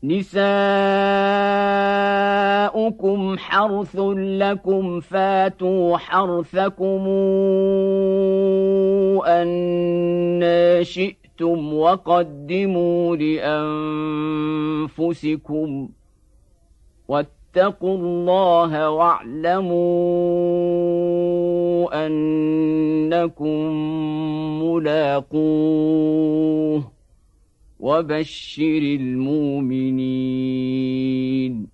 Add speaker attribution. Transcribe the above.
Speaker 1: نساؤكم حرث لكم فاتوا حرثكم أنى شئتم وقدموا لأنفسكم واتقوا الله واعلموا أنكم ملاقوه وبشر المؤمنين